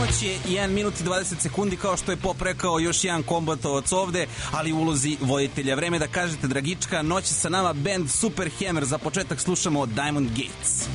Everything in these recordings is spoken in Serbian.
Ponoć je 1 minut i 20 sekundi, kao što je Pop rekao, još jedan kombatovac ovde, ali u ulozi voditelja. Vreme da kažete, Dragička, noć sa nama band Super Hammer. Za početak slušamo Diamond Gates.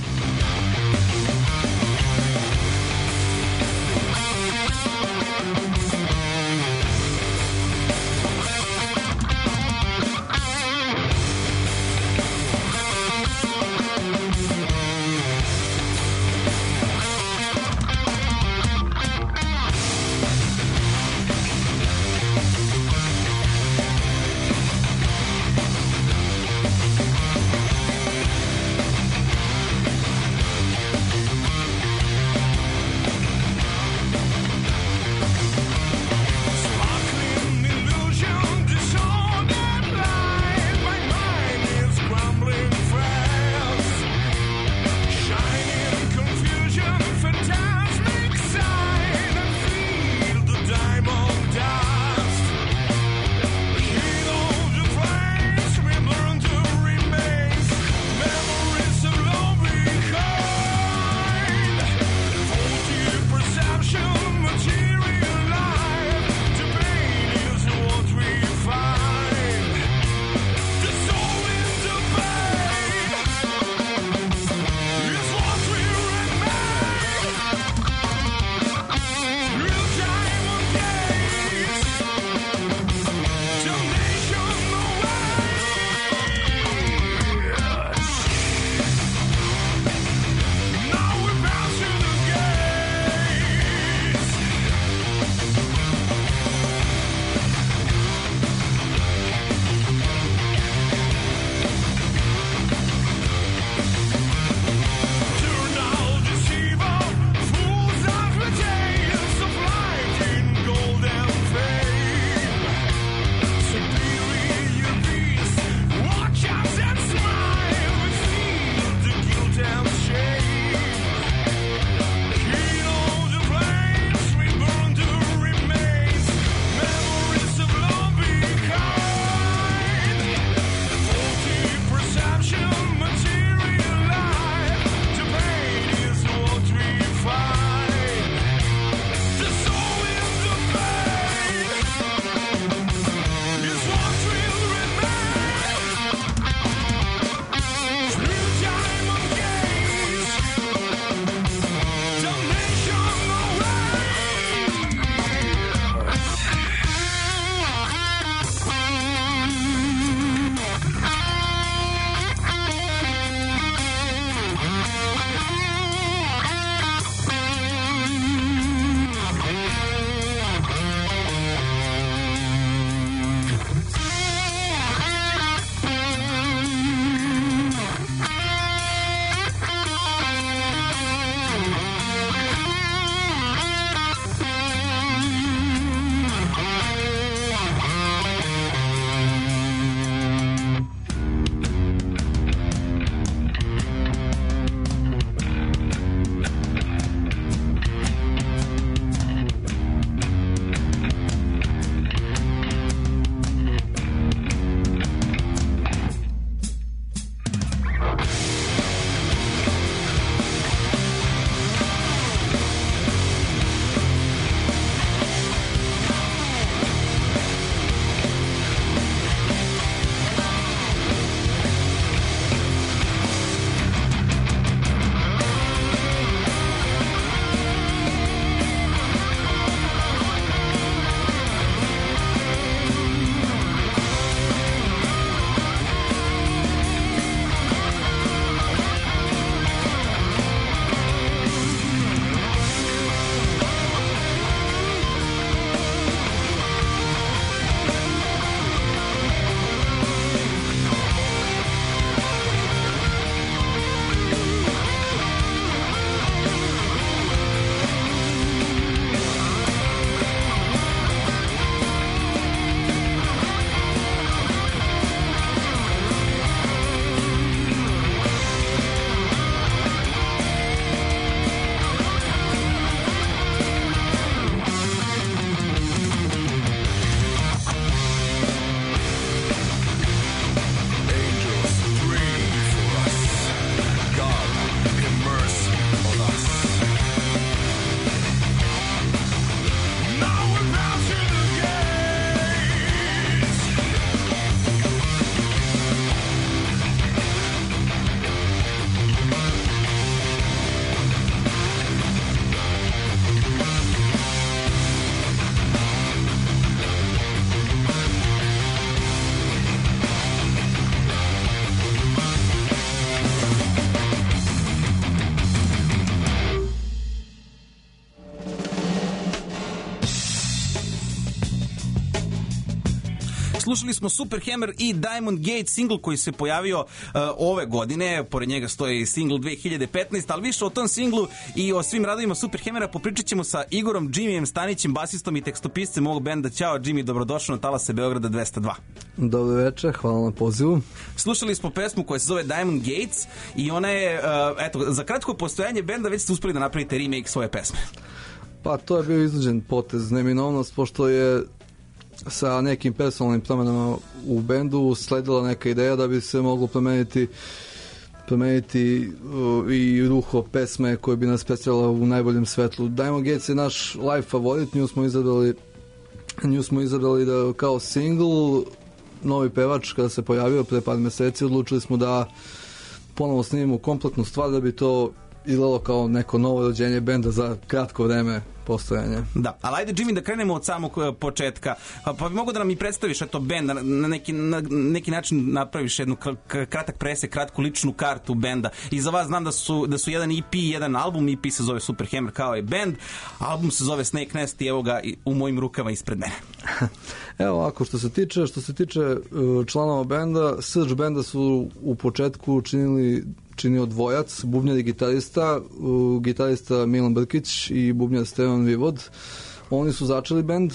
Slušali smo Superhammer i Diamond Gate single koji se pojavio ove godine, pored njega stoji single 2015, ali više o tom singlu i o svim radovima Superhammera popričat ćemo sa Igorom Jimmyjem Stanićem, basistom i tekstopiscem ovog benda. Ćao Jimmy, dobrodošao na talase Beograda 202. Dobro večer, hvala na pozivu. Slušali smo pesmu koja se zove Diamond Gates i ona je, eto, za kratko postojanje benda već ste uspeli da napravite remake svoje pesme. Pa to je bio iznuđen potez, neminovnost, pošto je sa nekim personalnim promenama u bendu sledila neka ideja da bi se moglo promeniti i ruho pesme koje bi nas predstavljala u najboljem svetlu. Diamond Gates je naš live favorit, nju smo izabrali da kao single. Novi pevač kada se pojavio pre par meseci odlučili smo da ponovo snimimo kompletnu stvar da bi to izgledalo kao neko novo rođenje benda za kratko vreme postojanja. Da, ali ajde Jimmy da krenemo od samog početka. Pa bi mogu da nam i predstaviš eto benda, na neki način napraviš jednu kratak presek, kratku ličnu kartu benda. I za vas znam da su jedan EP, jedan album, EP se zove Superhammer kao i band, album se zove Snake Nest i evo ga u mojim rukama ispred mene. Evo ovako, što se tiče članova benda, srž benda su u početku činio dvojac, bubnjar i gitarista Milan Brkić i bubnjar Stevan Vivod. Oni su začeli bend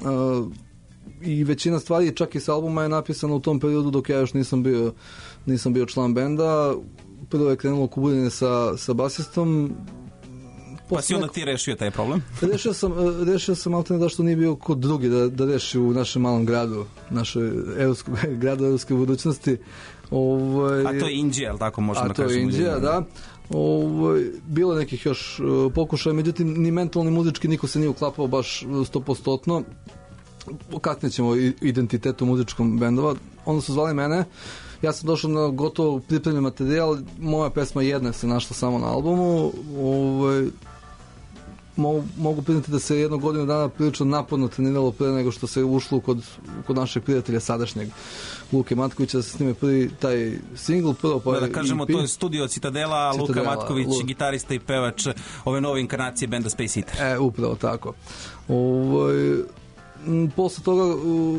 i većina stvari, čak i s albuma, je napisana u tom periodu dok ja još nisam bio član benda. Prvo je krenulo kubuljanje sa basistom. Pa si onda ti rešio taj problem? Rešio sam alterne da što nije bio kod drugi da reši u našem malom gradu, gradu evropske budućnosti. A to je Indija, ali tako možemo da kažemo? A to je Indija, da. Bilo nekih još pokušaja, međutim ni mentalni muzički niko se nije uklapao baš 100%. Kakne ćemo identitetu muzičkom bendova. Onda su zvali mene, ja sam došao na gotovo pripremljen materijal, moja pesma jedna se našla samo na albumu. Mogu priznati da se jedno godinu dana prilično naporno treniralo pre nego što se ušlo kod našeg prijatelja sadašnjeg Luke Matkovića da se snime prvi taj single, prvo da kažemo, to je studio Citadela, Luka Matković, gitarista i pevač ove nove inkarnacije benda Space Eater. Upravo tako. Posle toga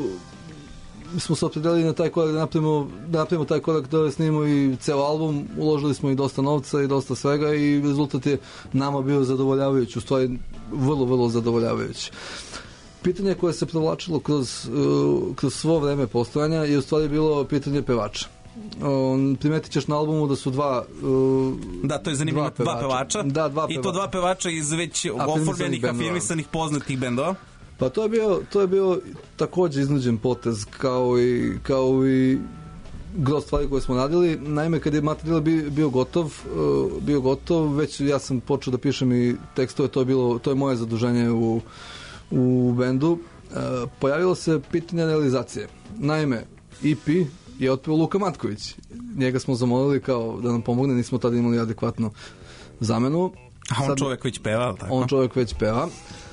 smo se opredelili na taj korak da napravimo taj korak da snimimo i ceo album, uložili smo i dosta novca i dosta svega i rezultat je nama bio zadovoljavajući, u stvari vrlo, vrlo zadovoljavajući. Pitanje koje se provlačilo kroz svo vreme postojanja je u stvari bilo pitanje pevača. Primetit ćeš na albumu da su dva da, to je zanimljivo, dva pevača. Da, dva pevača. I to dva pevača iz već oformljenih, afirmisanih, poznatih bendova. Pa to je bio takođe iznuđen potez kao i gro stvari koje smo radili. Naime, kad je materijal bio gotov, već ja sam počeo da pišem i tekstove, to je moje zaduženje u bendu. Pojavilo se pitanje realizacije. Naime, EP je otpeo Luka Matković. Njega smo zamolili kao da nam pomogne, nismo tada imali adekvatnu zamenu. A on čovjek već peva, tako? On čovjek već peva.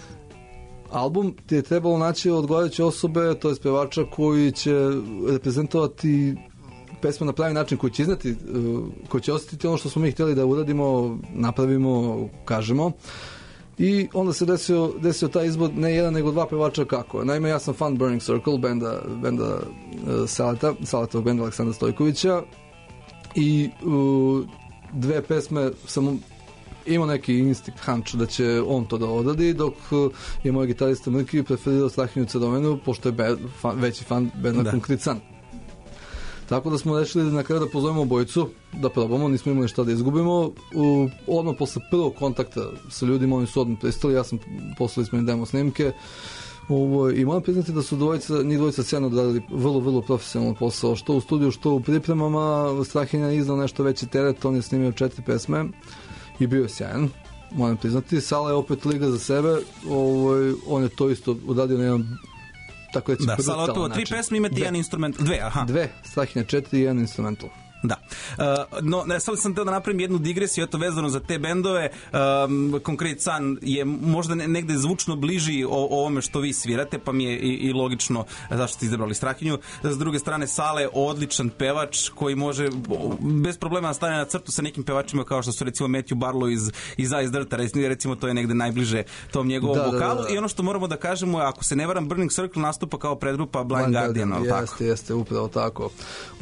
Album ti je trebalo naći odgovarajuće osobe, to je pevača koji će reprezentovati pesmu na pravi način, koji će iznati, koji će osjetiti ono što smo mi htjeli da uradimo, napravimo, kažemo. I onda se desio taj izbor, ne jedan nego dva pevača kako. Naime, ja sam fan Burning Circle, benda Salatovog benda Aleksandra Stojkovića i dve pesme sam imao neki instinkt, hunch da će on to da odradi, dok je moj gitarista Mrki preferirao Strahinju Cedomenu, pošto je veći fan benda Konkrican. Tako da smo rešili na kraju da pozovemo obojicu, da probamo, nismo imali šta da izgubimo. Odmah posle prvog kontakta sa ljudima, oni su odmah pristali, poslali smo im demo snimke. I moram priznati da su njih dvojica sjajno odradili vrlo, vrlo profesionalno posao, što u studiju, što u pripremama. Strahinja je izdao nešto veći teret, on je snimio 4 pesme i bio je sjajan, moram priznati. Sala je opet liga za sebe, on je to isto odradio na jedan, tako reći, brutalan način. Da, Sala otpeva 3 pesme, imate jedan instrument, dve, aha. Strahinja 4 i jedan instrumental. Da. No, sad sam teo da napravim jednu digresiju, eto vezano za te bendove. Concrete Sun je možda negde zvučno bliži ovome što vi svirate, pa mi je i logično zašto ste izabrali Strahinju. S druge strane, Sale, odličan pevač koji može bez problema da stane na crtu sa nekim pevačima kao što su recimo Matthew Barlow iz Ice Dirta, recimo to je negde najbliže tom njegovom vokalu. I ono što moramo da kažemo je, ako se ne varam, Burning Circle nastupa kao predgrupa Blind Guardian, ali tako? Jeste, upravo tako.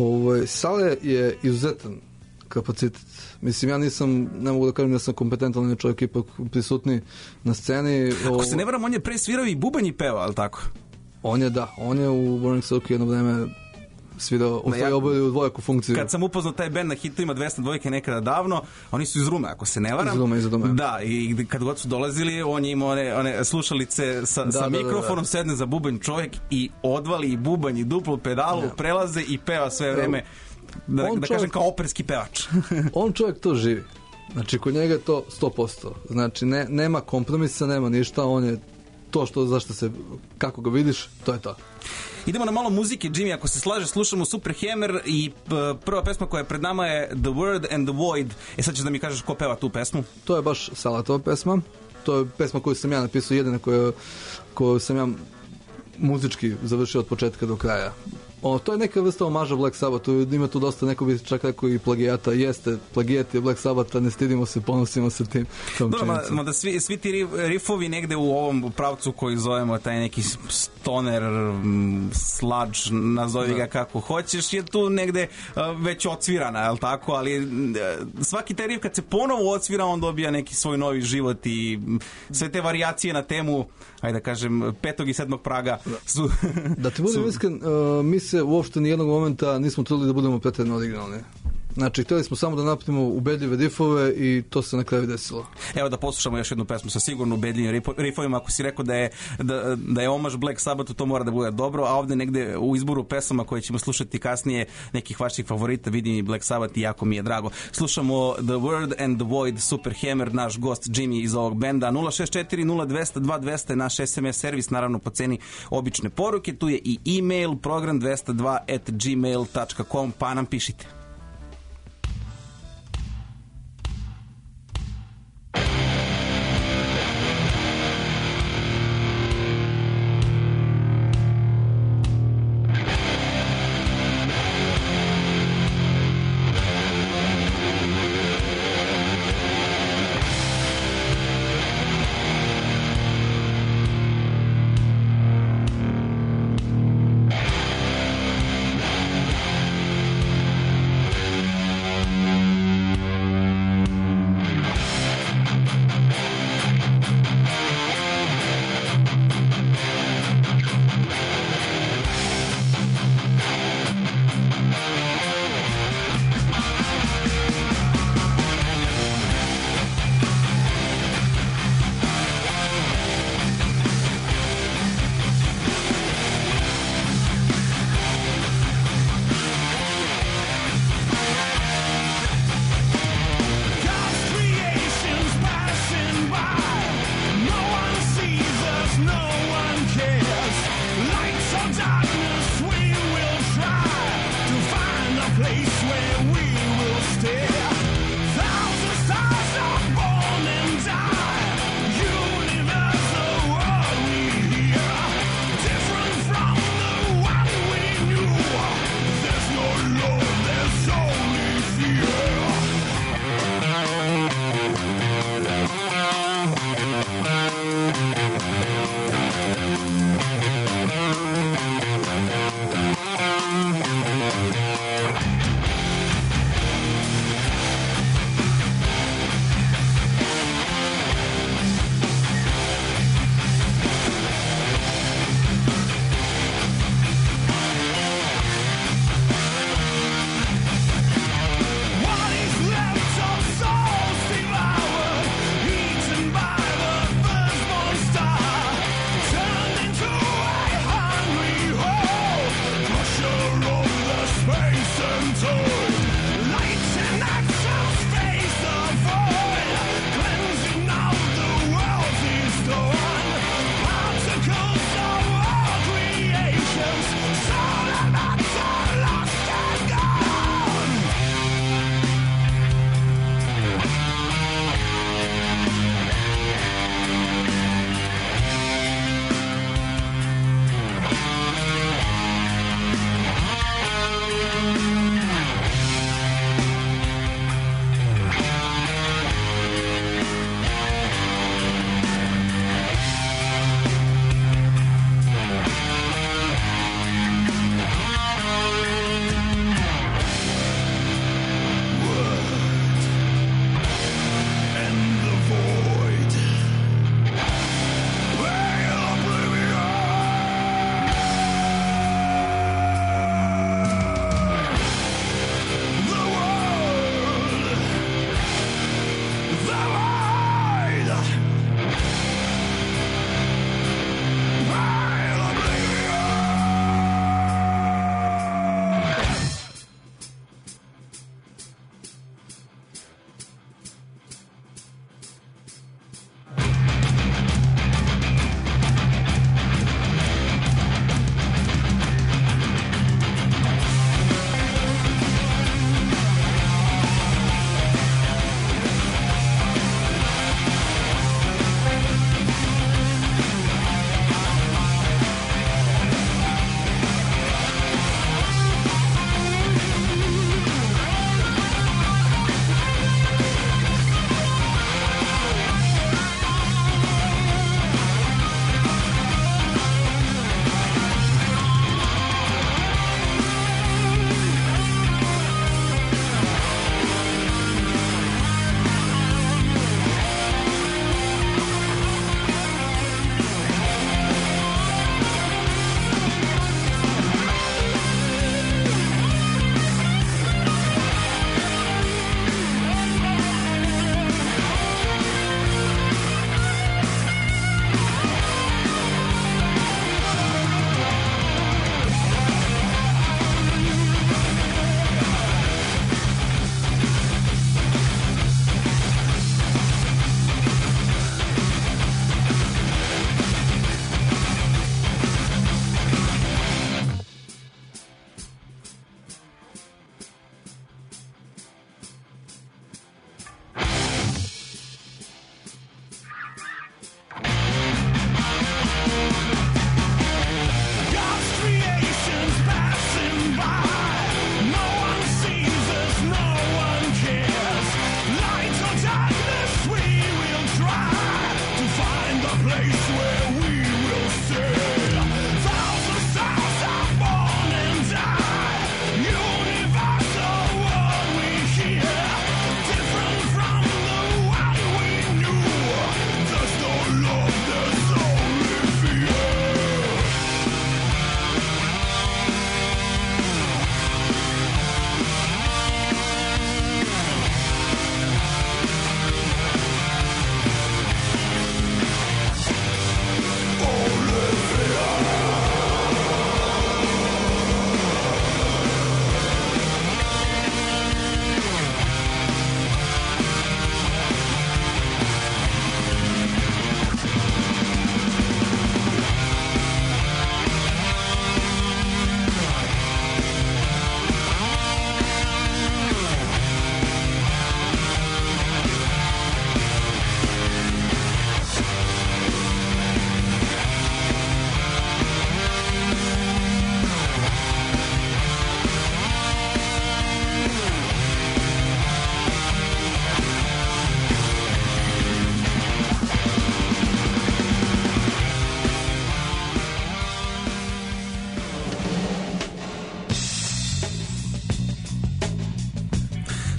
Sale je izuzetan kapacitet. Mislim, ja ne mogu da kažem da sam kompetentan, on je čovjek ipak prisutni na sceni. Ako se ne varam, on je pre svirao i bubanj i peva, ali tako? On je u Burning Circle jedno vreme svirao, obavio dvojaku funkciju. Kad sam upoznao taj band na hitovima 202 nekada davno, oni su iz Rume, ako se ne varam. Iz Rume. Da, i kad god su dolazili, on je imao one slušalice sa mikrofonom, sedne za bubanj čovjek i odvali i bubanj i duplu pedalu, prelaze i peva sve vreme. Da kažem kao operski pevač. On čovjek to živi. Znači, kod njega je to 100%. Znači, nema kompromisa, nema ništa, on je to kako ga vidiš, to je to. Idemo na malo muzike, Jimmy, ako se slaže, slušamo Superhammer i prva pesma koja je pred nama je The Word and the Void. Sad ćeš da mi kažeš ko peva tu pesmu? To je baš Salatova pesma. To je pesma koju sam ja napisao, jedina koju sam ja muzički završio od početka do kraja. To je neka vrsta omaža Black Sabbathu, ima tu dosta, neko bi čak rekao i plagijata, jeste, plagijat je Black Sabbatha, ne stidimo se, ponosimo se tim. Dobro, da svi ti riffovi negde u ovom pravcu koji zovemo taj neki stoner, sludge, nazovi ga kako hoćeš, je tu negde već ocvirana, je li tako? Ali svaki taj riff kad se ponovo ocvira, on dobija neki svoj novi život i sve te varijacije na temu, ajde da kažem, 5. i 7. praga su... Da ti budem iskren, mi se uopšte nijednog momenta nismo trudili da budemo pretredno originalni. Znači, htjeli smo samo da napravimo ubedljive riffove i to se na kraju desilo. Evo da poslušamo još jednu pesmu sa sigurno ubedljivim riffovima. Ako si rekao da je omaž Black Sabbathu, to mora da bude dobro, a ovde negde u izboru pesama koje ćemo slušati kasnije, nekih vaših favorita, vidim i Black Sabbath i jako mi je drago. Slušamo The Word and the Void, Superhammer, naš gost Jimmy iz ovog benda. 064 0200 2200 naš SMS servis, naravno po ceni obične poruke. Tu je i e-mail program202@gmail.com, pa nam pišite.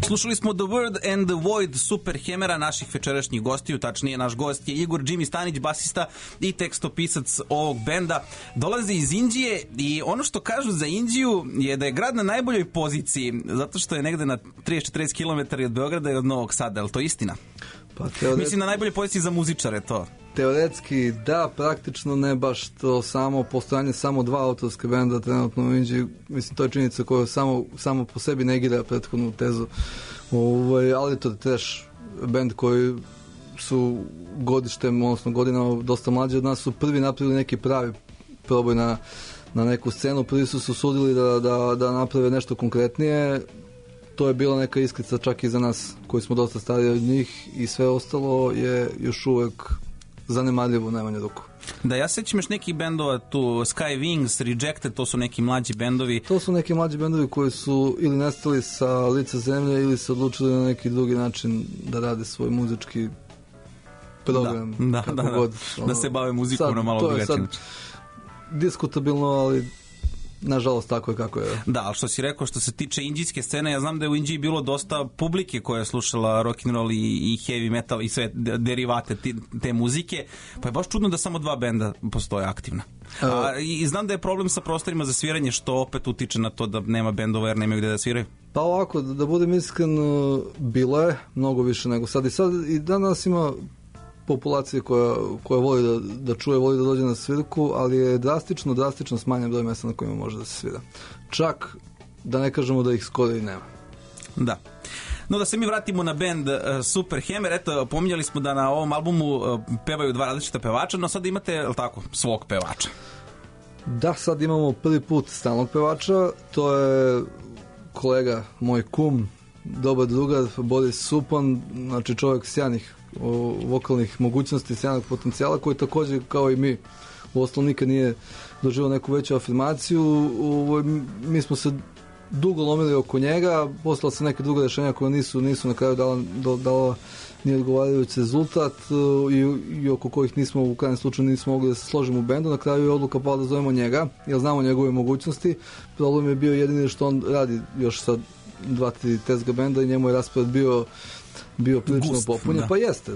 Slušali smo The Word and the Void Superhammera, naših večerašnjih gostiju, tačnije naš gost je Igor Jimmy Stanić, basista i tekstopisac ovog benda. Dolazi iz Indije i ono što kažu za Indiju je da je grad na najboljoj poziciji, zato što je negde na 30-40 km od Beograda i od Novog Sada, je li to istina? Pa mislim na najbolje poziciji za muzičare to. Teoretski da, praktično ne baš to samo postojanje samo dva autorske benda trenutno u Indiji, mislim to je činjenica koja samo po sebi negira prethodnu tezu, ali to je trash bend koji su godištem, odnosno godinama dosta mlađi od nas, su prvi napravili neki pravi proboj na neku scenu, prvi su se usudili da naprave nešto konkretnije. To je bila neka iskrica čak i za nas koji smo dosta stariji od njih i sve ostalo je još uvek zanemarljivo u najmanju ruku. Da, ja sećam još nekih bendova tu, Sky Wings, Rejected, to su neki mlađi bendovi. To su neki mlađi bendovi koji su ili nestali sa lica zemlje ili se odlučili na neki drugi način da rade svoj muzički program. Da se bave muzikom sad, na malo drugačiji način. Diskutabilno, ali nažalost tako je kako je. Da, ali što si rekao, što se tiče indijske scene, ja znam da je u Indiji bilo dosta publike koja je slušala rock'n'roll i heavy metal i sve derivate te muzike, pa je baš čudno da samo dva benda postoje aktivna. I znam da je problem sa prostorima za sviranje, što opet utiče na to da nema bendova jer nemaju gde da sviraju. Pa ovako, da budem iskren, bilo je mnogo više nego sad i danas ima populacije koja voli da čuje, voli da dođe na svirku, ali je drastično smanjen broj mesta na kojima može da se svira. Čak da ne kažemo da ih skoro i nema. Da. No da se mi vratimo na bend Superhammer, eto, pominjali smo da na ovom albumu pevaju dva različita pevača, no sad imate, je li tako, svog pevača? Da, sad imamo prvi put stalnog pevača, to je kolega, moj kum, dobar drugar, Boris Supan, znači čovjek sjajnih vokalnih mogućnosti, sjajnog potencijala, koji također kao i mi u osnovu nikad nije doživao neku veću afirmaciju. Mi smo se dugo lomili oko njega, poslala se neke druge rešenja koje nisu na kraju dala ni odgovarajući rezultat i oko kojih nismo u krajnjem slučaju nismo mogli da se složimo u bendu. Na kraju je odluka pala da zovemo njega, jer znamo njegove mogućnosti. Problem je bio jedini što on radi još sa 2-3 tezga benda i njemu je raspored bio prilično popunjen, pa jeste,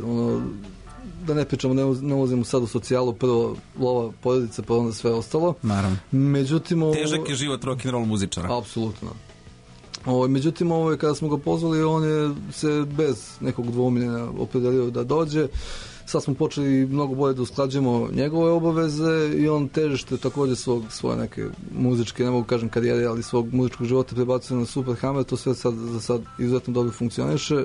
da ne pričamo, ne ulazimo sad u socijalu, prvo lova, porodica, pa onda sve ostalo. Naravno. Međutim, težak je život rock'n'roll muzičara. Apsolutno. Međutim, kada smo ga pozvali, on je se bez nekog dvoumljenja opredelio da dođe. Sad smo počeli mnogo bolje da usklađujemo njegove obaveze i on težište također svoje neke muzičke, ne mogu kažem karijere, ali svog muzičkog života prebacuje na Superhammer, to sve za sad izuzetno dobro funkcioniše.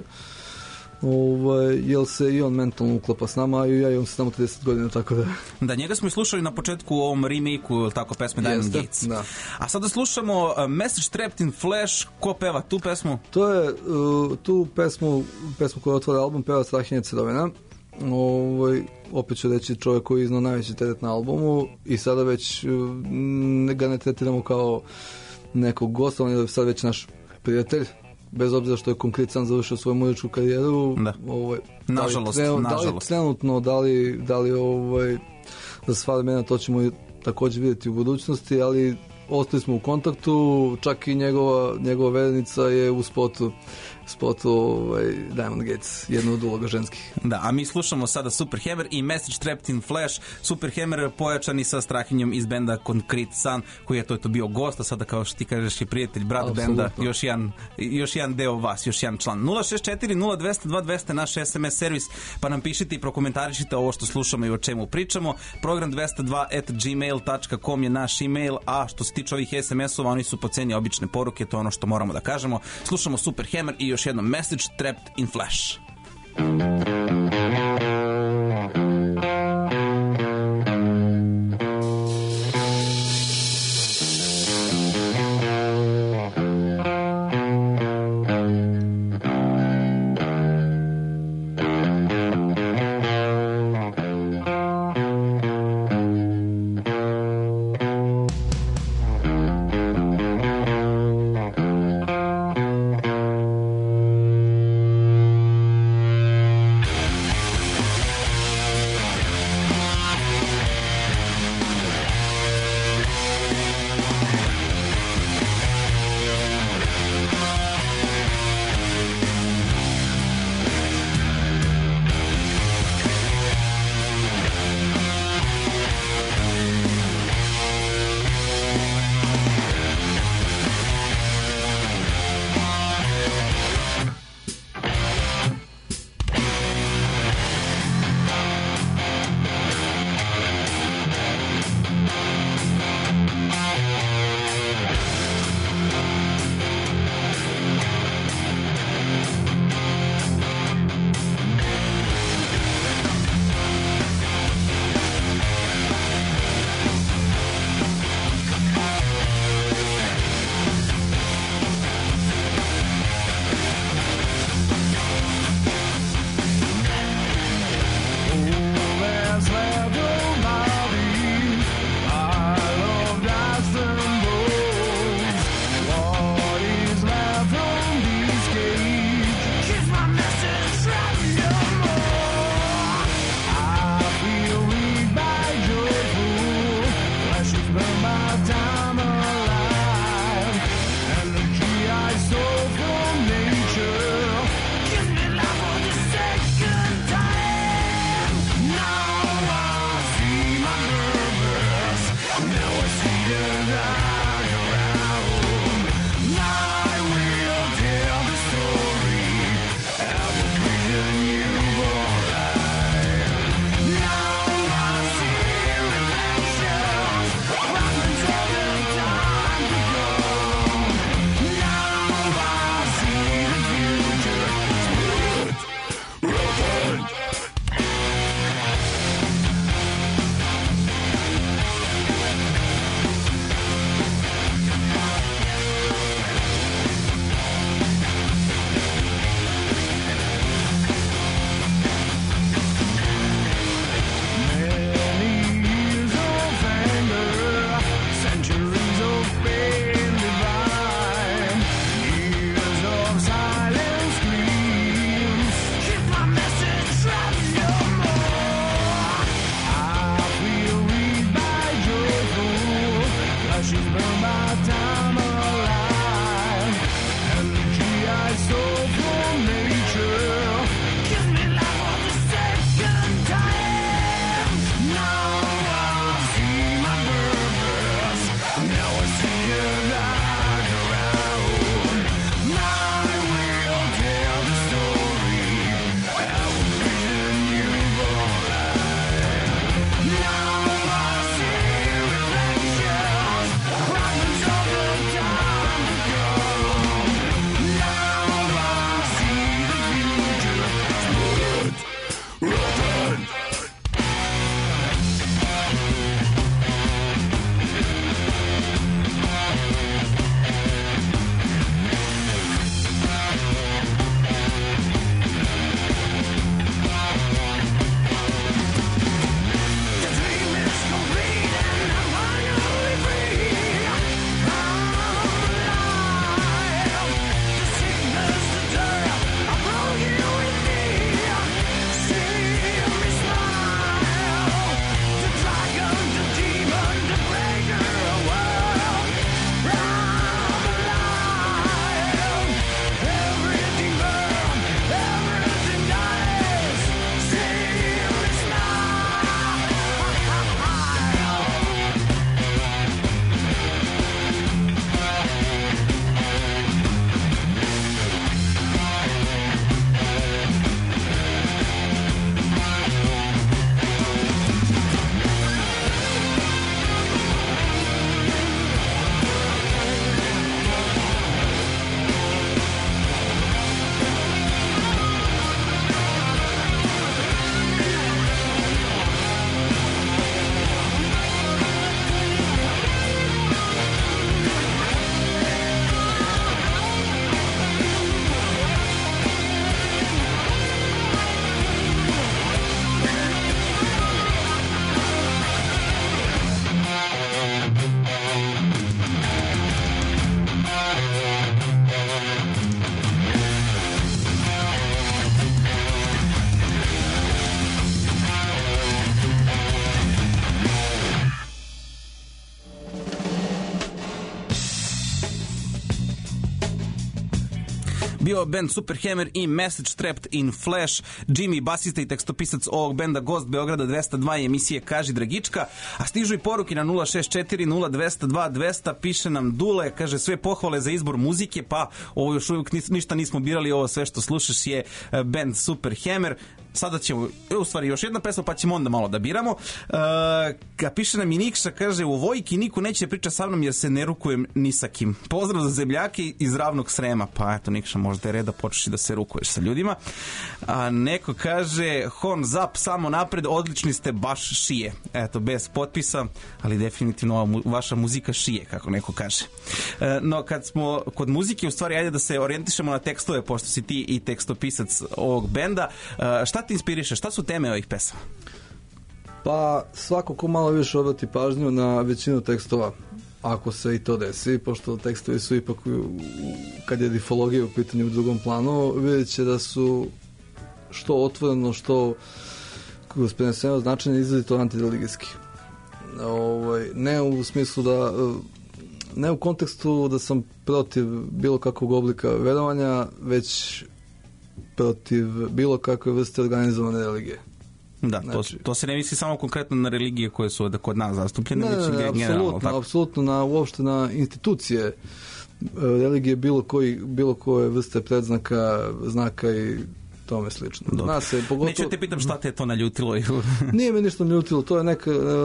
Jel se i on mentalno uklapa s nama i ja i on se samo 30 godina, tako da... Da, njega smo i slušali na početku u ovom remake-u, tako, pesme Diamond Gates. Da. A sada slušamo Message Trapped in Flesh. Ko peva tu pesmu? To je tu pesmu koja otvara album, peva Strahinja Cerovina. Opet ću reći čovjek koji je iznao najveći teret na albumu i sada već ga ne tretiramo kao nekog gosta, on je sad već naš prijatelj, bez obzira što je konkretno završio svoju muzičku karijeru. Da. Nažalost. Da li trenutno, da li za sva vremena, to ćemo također vidjeti u budućnosti, ali ostali smo u kontaktu, čak i njegova verenica je u spotu Diamond Gates, jedna od uloga ženskih. Da, a mi slušamo sada Superhammer i Message Trapped in Flesh. Superhammer pojačani sa Strahinjom iz benda Concrete Sun, koji je to bio gost, a sada kao što ti kažeš je prijatelj, brat benda, još jedan deo vas, još jedan član. 064 0200 2200 naš SMS servis, pa nam pišite i prokomentarišite ovo što slušamo i o čemu pričamo. Program 202@gmail.com je naš email, a što se tiče ovih SMS-ova, oni su po ceni obične poruke, to je ono što moramo da kažemo. Slušamo Superhammer i još jednom Message Trapped in Flesh. bio band Superhammer i Message Trapped in Flash. Jimmy, basista i tekstopisac ovog benda, gost Beograda 202 i emisije Kaži Dragička. A stižu i poruki na 064 0202 200. Piše nam Dule, kaže sve pohvale za izbor muzike, pa ovo još uvijek ništa nismo birali, ovo sve što slušaš je band Superhammer. Sada ćemo, u stvari još jedna pesma, pa ćemo onda malo da biramo. Piše nam i Nikša, kaže u Vojki niko neće priča sa mnom jer se ne rukujem ni sa kim. Pozdrav za zemljake iz Ravnog Srema. Pa eto Nikša, možda je red da počneš da se rukuješ sa ljudima. Neko kaže Hon Zap, samo napred, odlični ste, baš šije. Eto, bez potpisa, ali definitivno vaša muzika šije, kako neko kaže. No, kad smo kod muzike, u stvari, ajde da se orijentišemo na tekstove, pošto si ti i tekstopisac ovog benda. Šta ti inspiriše? Šta su teme ovih pesama? Pa svako ko malo više obrati pažnju na većinu tekstova, ako se i to desi, pošto tekstovi su ipak, kad je difologija u pitanju u drugom planu, vidjet će da su što otvoreno, što kroz preneseno značenje izrazito antireligijski. Ne u smislu da, ne u kontekstu da sam protiv bilo kakvog oblika verovanja, već protiv bilo kakve vrste organizovane religije. Da, znači, to se ne misli samo konkretno na religije koje su kod nas zastupljene, već generalno. Apsolutno, uopšte na institucije religije, bilo koje vrste predznaka, znaka i tome slično. Neću te pitam šta te je to naljutilo. Nije me ništa naljutilo, to je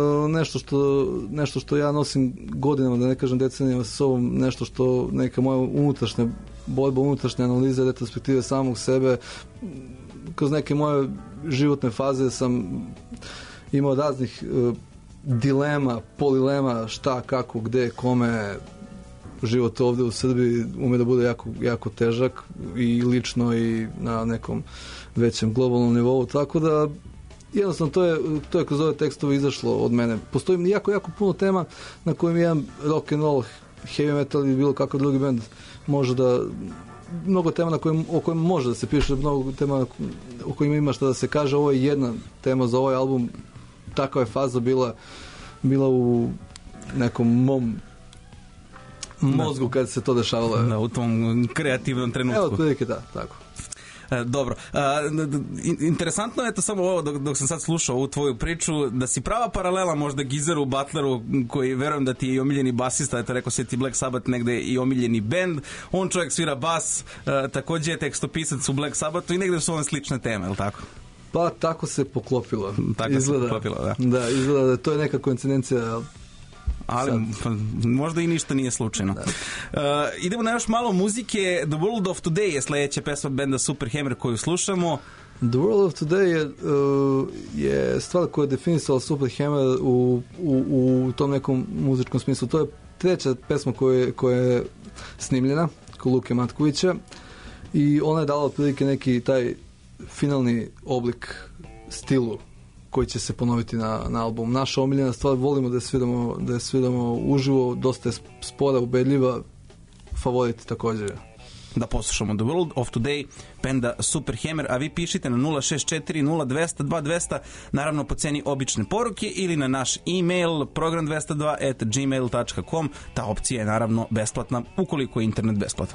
nešto što ja nosim godinama, da ne kažem decenijama sa sobom, nešto što neka moja unutrašnja borba, unutrašnja analiza, retrospektive samog sebe. Kroz neke moje životne faze sam imao raznih dilema, polilema, šta, kako, gde, kome. Život ovde u Srbiji ume da bude jako, jako težak i lično i na nekom većem globalnom nivou, tako da jednostavno to je kroz ove tekstove izašlo od mene. Postoji jako, jako puno tema na kojim jedan rock and roll, heavy metal ili bilo kakav drugi band može da, mnogo tema o kojima može da se piše, mnogo tema o kojima ima šta da se kaže. Ovo je jedna tema za ovaj album, takva je faza bila u nekom mom mozgu kad se to dešavalo. U tom kreativnom trenutku. Evo, prilike, da, tako. Dobro. Interesantno je to samo ovo, dok sam sad slušao ovu tvoju priču, da si prava paralela možda Gizeru Butleru, koji verujem da ti je i omiljeni basista, eto rekao se ti Black Sabbath negde i omiljeni bend. On čovjek svira bas, takođe je tekstopisac u Black Sabbathu i negde su ove slične teme, je li tako? Pa tako se poklopilo. Izgleda, da, izgleda da to je neka koincidencija. Ali možda i ništa nije slučajno. Idemo na još malo muzike. The World of Today je sledeća pesma benda Superhammer koju slušamo. The World of Today je stvar koja je definisala Superhammer u tom nekom muzičkom smislu. To je treća pesma koja je snimljena kod Luke Matkovića i ona je dala otprilike neki taj finalni oblik stilu koji će se ponoviti na album. Naša omiljena stvar, volimo da je sviramo uživo, dosta je spora, ubedljiva, favorit također. Da poslušamo The World of Today benda Superhammer, a vi pišite na 064 0200 2200, naravno po ceni obične poruke ili na naš e-mail program202@gmail.com. Ta opcija je naravno besplatna ukoliko je internet besplatan.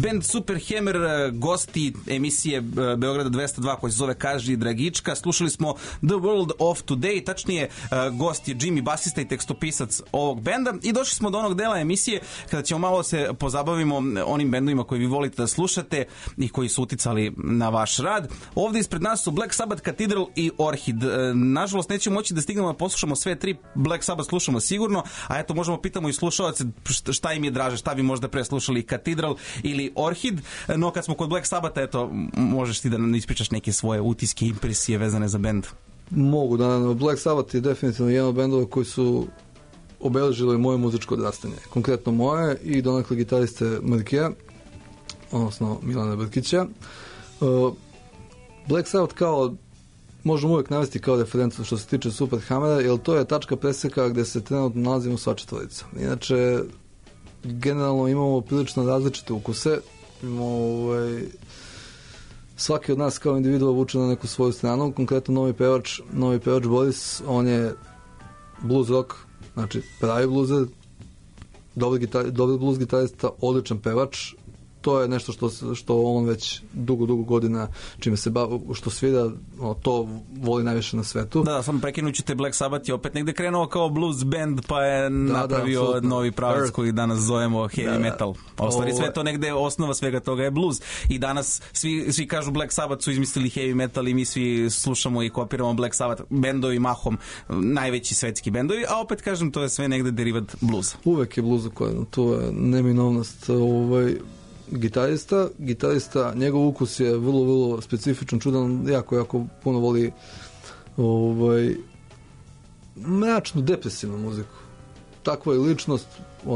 band Superhammer, gosti emisije Beograda 202 koji se zove Kaži Dragička. Slušali smo The World of Today, tačnije gost je Jimmy, basista i tekstopisac ovog benda, i došli smo do onog dela emisije kada ćemo malo se pozabavimo onim bendovima koji vi volite da slušate i koji su uticali na vaš rad. Ovde ispred nas su Black Sabbath, Cathedral i Orchid. Nažalost nećemo moći da stignemo da poslušamo sve tri. Black Sabbath slušamo sigurno, a eto možemo pitamo i slušalce šta im je draže, šta bi možda pre slušali, Cathedral ili Orchid. No kad smo kod Black Sabbatha, eto možeš ti da nam ispričaš neke svoje utiske, impresije vezane za bend. Mogu, da. Black Sabbath je definitivno jedan od bendova koji su obeležili moje muzičko odrastanje. Konkretno moje i donekle gitariste Mrkija, odnosno Milana Brkića. Black Sabbath kao možemo uvijek navesti kao referencu što se tiče Superhammera, jer to je tačka preseka gde se trenutno nalazimo sva četvorica. Inače, generalno imamo prilično različite ukuse. Imamo svaki od nas kao individua vuče na neku svoju stranu. Konkretno novi pevač Boris, on je blues rock, znači pravi bluzer, dobar blues gitarista, odličan pevač. To je nešto što on već dugo godina čime se što svira, to voli najviše na svetu. Da, samo prekinuću te, Black Sabbath je opet negde krenuo kao blues band, pa je napravio novi pravac koji danas zovemo heavy metal. A u stvari sve to negde, osnova svega toga je blues. I danas svi kažu Black Sabbath su izmislili heavy metal i mi svi slušamo i kopiramo Black Sabbath, bendovi mahom, najveći svetski bendovi, a opet kažem, to je sve negde derivat bluza. Uvek je bluza koja, to je neminovnost. Gitarista, njegov ukus je vrlo specifičan, čudan, jako puno voli mračnu, depresivnu muziku. Takva je ličnost,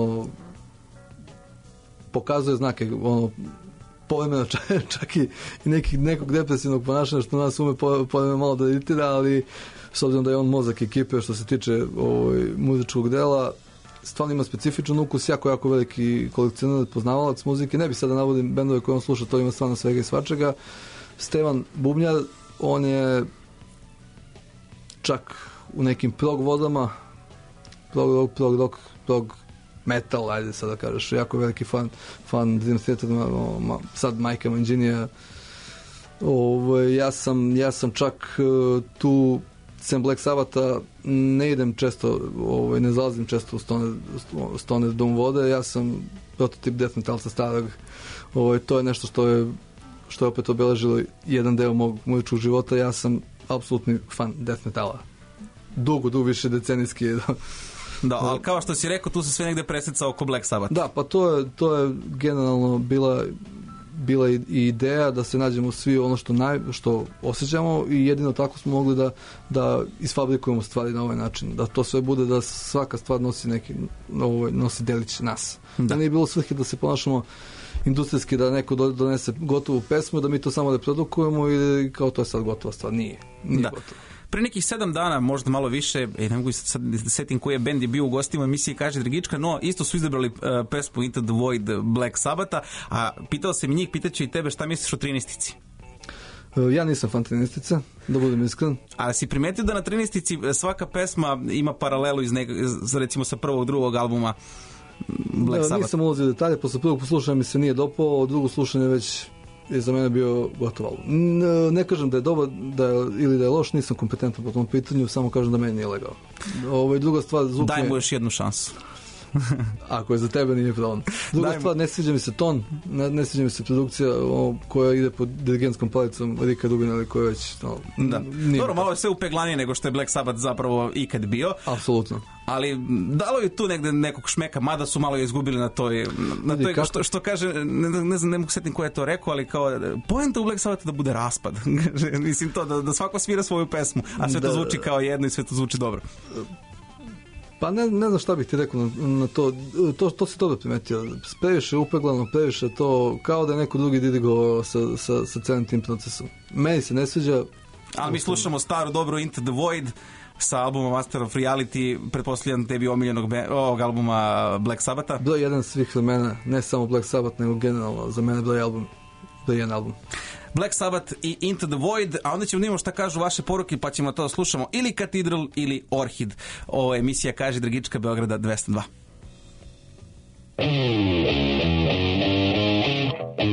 pokazuje znake, povremeno čak i nekog depresivnog ponašanja, što nas ume povremeno malo da iritira, ali s obzirom da je on mozak ekipe što se tiče muzičkog dela, stvarno ima specifičan ukus, jako veliki kolekcionar, poznavalac muzike. Ne bi sada navodim bendove koje on sluša, to ima stvarno svega i svačega. Stevan Bubnjar, on je čak u nekim prog vodama, prog rock, prog metal, ajde sada kažeš, jako veliki fan Dream Theater, sad Majka Manđinija. Ja sam čak tu, sem Black Sabbatha, ne idem često, ne zalazim često u stoner doom vode. Ja sam prototip death metalca starog. To je nešto što je opet obeležilo jedan deo mog muzičkog života. Ja sam apsolutni fan death metala. Dugo više decenijski je. Da, ali kao što si rekao, tu se sve negde preseca oko Black Sabbath. Da, pa to je generalno bila i ideja da se nađemo svi ono što osjećamo i jedino tako smo mogli da isfabrikujemo stvari na ovaj način. Da to sve bude, da svaka stvar nosi delić nas. Da nije bilo svrhe da se ponašamo industrijski, da neko donese gotovu pesmu, da mi to samo reprodukujemo i kao to je sad gotova stvar. Nije gotovo. Pre nekih 7 dana, možda malo više, ne mogu sad setim koji je bend je bio u gostima emisiji Kaži Dragička, no isto su izabrali pesmu Into the Void Black Sabbatha, a pitao sam i njih, pitaću i tebe šta misliš o 13-ici? Ja nisam fan 13-ice, da budem iskren. A si primetio da na 13-ici svaka pesma ima paralelu recimo sa prvog, drugog albuma Black Sabbath? Nisam ulazio u detalje, posle prvog poslušanja mi se nije dopao, drugo slušanje već je za mene bio gotov album. Ne kažem da je dobar ili da je loš, nisam kompetentan po tom pitanju, samo kažem da meni nije legao. Druga stvar, zvuk daj mu još jednu šansu. Ako je za tebe, nije problem. Druga stvar, ne sviđa mi se ton, ne sviđa mi se produkcija koja ide pod dirigentskom palicom Rika Rubina ili koja već dobro, malo je sve upeglanije nego što je Black Sabbath zapravo ikad bio. Apsolutno. Ali dalo je tu negde nekog šmeka, mada su malo je izgubili na toj što kaže, ne znam, ne mogu setim ko je to rekao, ali kao poenta u Black Sabbathu da bude raspad. Mislim to, da svako svira svoju pesmu, a sve to zvuči kao jedno i sve to zvuči dobro. Pa ne znam šta bih ti rekao na to si dobro primetio. Previše upeglano, previše to, kao da je neko drugi dirigovao sa celim tim procesom. Meni se ne sviđa. Ali mi slušamo staru dobru Into the Void sa albuma Master of Reality, pretpostavljam tebi omiljenog ovog albuma Black Sabbatha. Broj jedan svih vremena, ne samo Black Sabbath, nego generalno za mene broj jedan album. Black Sabbath i Into the Void, a onda ćemo vidimo šta kažu vaše poruke, pa ćemo to slušamo ili Cathedral ili Orchid. Ovo je emisija Kaži Dragička Beograda 202.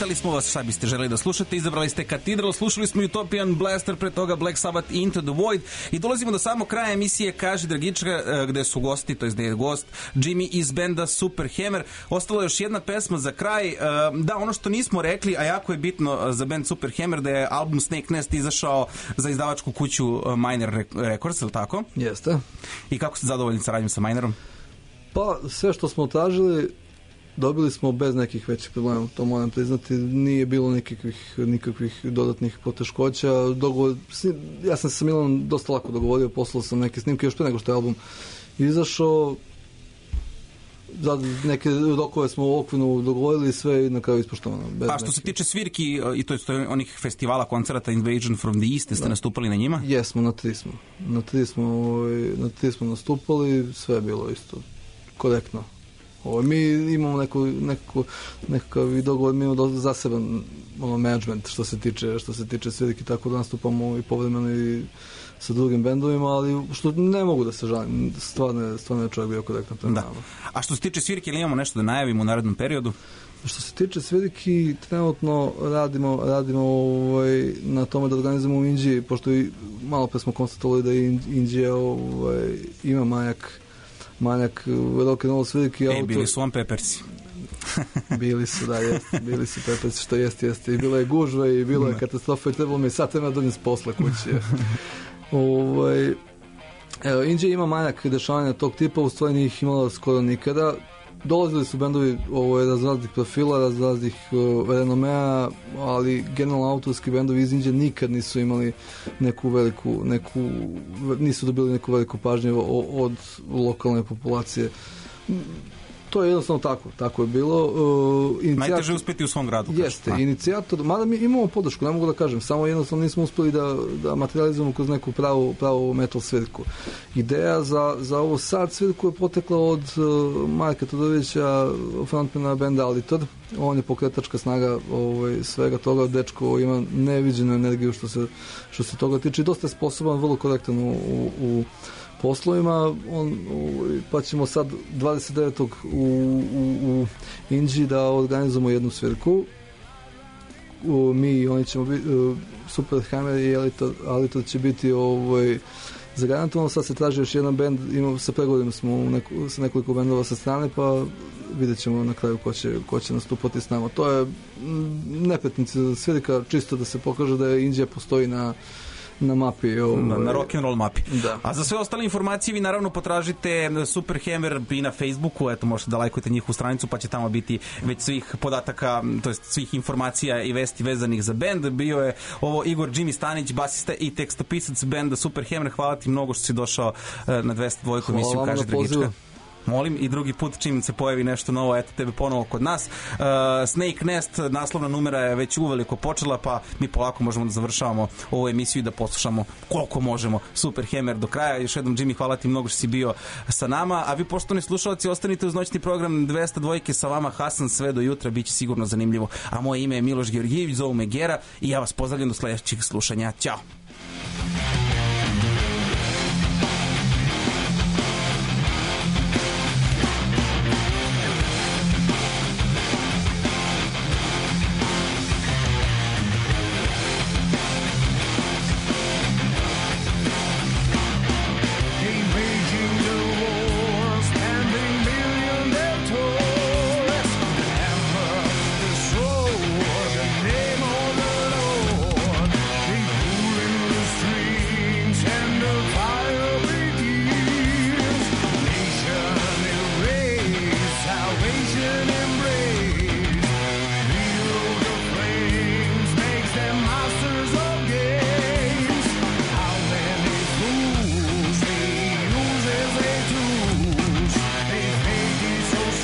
Pitali smo vas šta biste želeli da slušate, izabrali ste Cathedral, slušali smo Utopian Blaster, pre toga Black Sabbath Into the Void i dolazimo do samog kraja emisije Kaži Dragička, gde su gosti, to je gde je gost Jimmy iz benda Superhammer. Ostala je još jedna pesma za kraj. Da, ono što nismo rekli, a jako je bitno za band Superhammer, da je album Snake Nest izašao za izdavačku kuću Miner Records, ili tako? Jeste. I kako ste zadovoljni sa radnjom sa Minerom? Pa, sve što smo tražili dobili smo bez nekih većih problema, to moram priznati, nije bilo nikakvih dodatnih poteškoća. Ja sam se sa Milanom dosta lako dogovorio, poslao sam neke snimke još pre nego što je album izašao. Za neke rokove smo u okvirno dogovorili sve i na kraju ispoštovano. A što se tiče svirki i to je onih festivala, koncerata Invasion from the East, ste nastupali na njima? Jesmo, na tri smo nastupali, sve je bilo isto korektno. Mi imamo nekakav dogovor, mi imamo zaseban management što se tiče svirki, tako da nastupamo i povremeno i sa drugim bendovima, ali što ne mogu da se žalim, stvarno je čovjek bio korektan prema nama. A što se tiče svirke, ili imamo nešto da najavimo u narednom periodu? Što se tiče svirki, trenutno radimo na tome da organizujemo u Indiji, pošto i malo pre smo konstatovali da Indija ima manjak rock and roll svirki. Bili su on Peppersi. Bili su, da, bili su Peppersi, što jeste. I bilo je gužve i bilo je katastrofa i trebalo mi sad treba donijeti posla kući. Indija ima manjak dešavanja tog tipa, u stvari nije ih imala skoro nikada. Dolazili su bendovi raznih profila, raznih renomea, ali generalno autorski bendovi iz Indije nikad nisu imali nisu dobili neku veliku pažnju od lokalne populacije. To je jednostavno tako je bilo. Najteže uspjeti u svom gradu. Jeste, inicijator, mada mi imamo podršku, ne mogu da kažem, samo jednostavno nismo uspeli da materializujemo kroz neku pravu metal svirku. Ideja za ovu sad svirku je potekla od Marka Todorovića, frontmana benda Alitor. On je pokretačka snaga svega toga, dečko ima neviđenu energiju što se toga tiče i dosta je sposoban, vrlo korektan u poslovima, pa ćemo sad 29. u Indiji da organizujemo jednu svirku. Mi i oni ćemo biti, Superhammer i Alitor će biti zagarantovano. Sad se traži još jedan band, sa pregovorima smo sa nekoliko bendova sa strane, pa vidjet ćemo na kraju ko će nastupati s nama. To je nepretnica svirka, čisto da se pokaže da Indija postoji na mapi. Na rock'n'roll mapi. Da. A za sve ostale informacije vi naravno potražite Superhammer i na Facebooku, eto možete da lajkujete njihovu stranicu pa će tamo biti već svih podataka, to jest svih informacija i vesti vezanih za bend. Bio je ovo Igor Jimmy Stanić, basista i tekstopisac benda Superhammer. Hvala ti mnogo što si došao na 202 emisiju Kaži Dragička. Molim, i drugi put čim se pojavi nešto novo, eto tebe ponovo kod nas. Snake Nest, naslovna numera je već uveliko počela, pa mi polako možemo da završavamo ovu emisiju i da poslušamo koliko možemo Superhammer do kraja. Još jednom, Jimmy, hvala ti mnogo što si bio sa nama, a vi poštovani slušalci ostanite uz noćni program 202 sa vama Hasan sve do jutra, bit će sigurno zanimljivo. A moje ime je Miloš Georgijević, zovu me Gera i ja vas pozdravljam do sledećeg slušanja. Ćao!